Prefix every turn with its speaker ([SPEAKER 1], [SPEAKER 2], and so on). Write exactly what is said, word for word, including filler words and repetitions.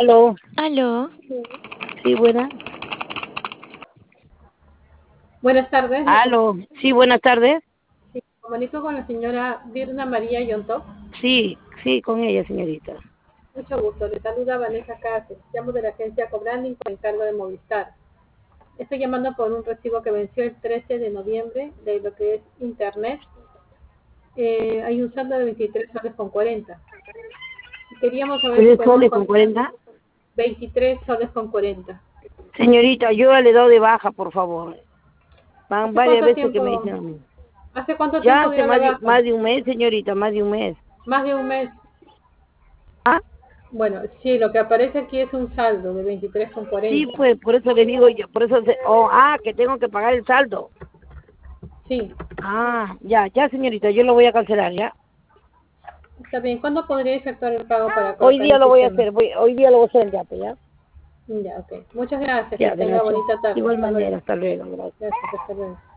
[SPEAKER 1] Aló,
[SPEAKER 2] Aló.
[SPEAKER 1] sí, buena.
[SPEAKER 3] Buenas tardes, me
[SPEAKER 1] Aló, sí, buenas tardes.
[SPEAKER 3] comunico con la señora Virna María Yontó.
[SPEAKER 1] Sí, sí, con ella, señorita.
[SPEAKER 3] Mucho gusto, le saluda Vanessa Cáceres. Llamo de la agencia Cobranding con encargo de Movistar. Estoy llamando por un recibo que venció el trece de noviembre de lo que es Internet. Eh, hay un saldo de veintitrés soles con cuarenta. Queríamos saber si
[SPEAKER 1] ¿Tres
[SPEAKER 3] podemos...
[SPEAKER 1] soles con cuarenta?
[SPEAKER 3] veintitrés soles con cuarenta.
[SPEAKER 1] Señorita, yo ya le he dado de baja, por favor. Van
[SPEAKER 3] ¿Hace
[SPEAKER 1] varias
[SPEAKER 3] cuánto
[SPEAKER 1] veces que me
[SPEAKER 3] tiempo,
[SPEAKER 1] dicen a mí.
[SPEAKER 3] hace cuánto
[SPEAKER 1] Ya
[SPEAKER 3] tiempo
[SPEAKER 1] hace
[SPEAKER 3] dio la
[SPEAKER 1] más de,
[SPEAKER 3] baja?
[SPEAKER 1] más de un mes, señorita, más de un mes.
[SPEAKER 3] Más de un mes.
[SPEAKER 1] ¿Ah?
[SPEAKER 3] Bueno, sí, lo que aparece aquí es un saldo de veintitrés con
[SPEAKER 1] Sí,
[SPEAKER 3] cuarenta.
[SPEAKER 1] pues, por eso le digo yo, por eso, se, oh, ah, que tengo que pagar el saldo.
[SPEAKER 3] Sí,
[SPEAKER 1] Ah, ya, ya, señorita, yo lo voy a cancelar, ya.
[SPEAKER 3] está bien. ¿Cuándo podría efectuar el pago para
[SPEAKER 1] Hoy
[SPEAKER 3] colocar
[SPEAKER 1] día
[SPEAKER 3] el
[SPEAKER 1] lo voy a
[SPEAKER 3] sistema?
[SPEAKER 1] hacer, voy, hoy día lo voy a hacer, ya, pues, ya.
[SPEAKER 3] Ya, ok. Muchas gracias. Que
[SPEAKER 1] Ya,
[SPEAKER 3] tenga
[SPEAKER 1] gracias.
[SPEAKER 3] bonita tarde.
[SPEAKER 1] Igual
[SPEAKER 3] Hasta luego.
[SPEAKER 1] manera, hasta luego, gracias.
[SPEAKER 3] Gracias, hasta luego.